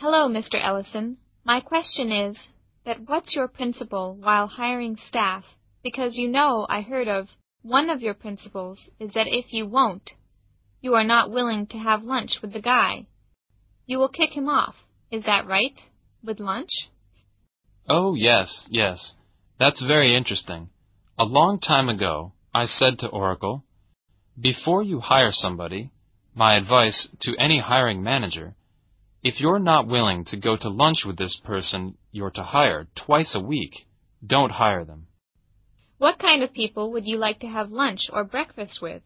Hello, Mr. Ellison. My question is that what's your principle while hiring staff? Because I heard of one of your principles is that if you are not willing to have lunch with the guy, you will kick him off. Is that right? With lunch? Oh, yes. That's very interesting. A long time ago, I said to Oracle, before you hire somebody, my advice to any hiring manager, if you're not willing to go to lunch with this person you're to hire twice a week, don't hire them. What kind of people would you like to have lunch or breakfast with?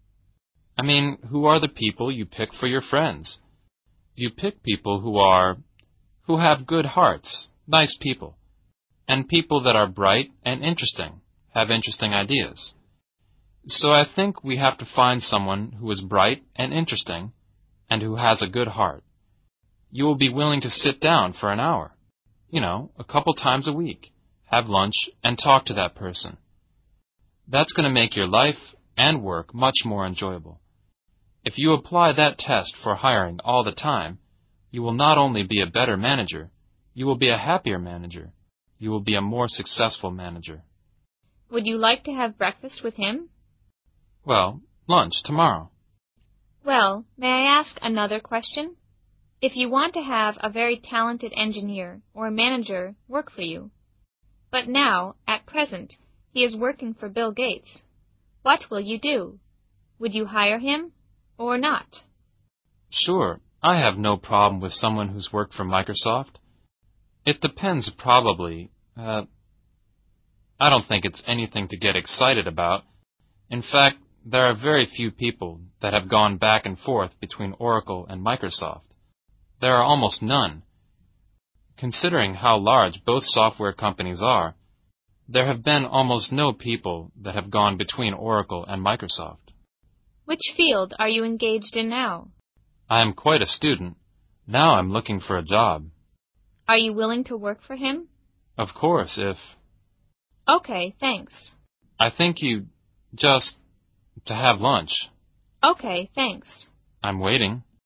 Who are the people you pick for your friends? You pick people who have good hearts, nice people, and people that are bright and interesting, have interesting ideas. So I think we have to find someone who is bright and interesting and who has a good heart. You will be willing to sit down for an hour, a couple times a week, have lunch, and talk to that person. That's going to make your life and work much more enjoyable. If you apply that test for hiring all the time, you will not only be a better manager, you will be a happier manager. You will be a more successful manager. Would you like to have breakfast with him? Well, lunch tomorrow. Well, may I ask another question? If you want to have a very talented engineer or manager work for you, but now, at present, he is working for Bill Gates, what will you do? Would you hire him or not? Sure, I have no problem with someone who's worked for Microsoft. It depends, probably. I don't think it's anything to get excited about. In fact, there are very few people that have gone back and forth between Oracle and Microsoft. There are almost none. Considering how large both software companies are, there have been almost no people that have gone between Oracle and Microsoft. Which field are you engaged in now? I am quite a student. Now I'm looking for a job. Are you willing to work for him? Of course, if... Okay, thanks. I think to have lunch. Okay, thanks. I'm waiting.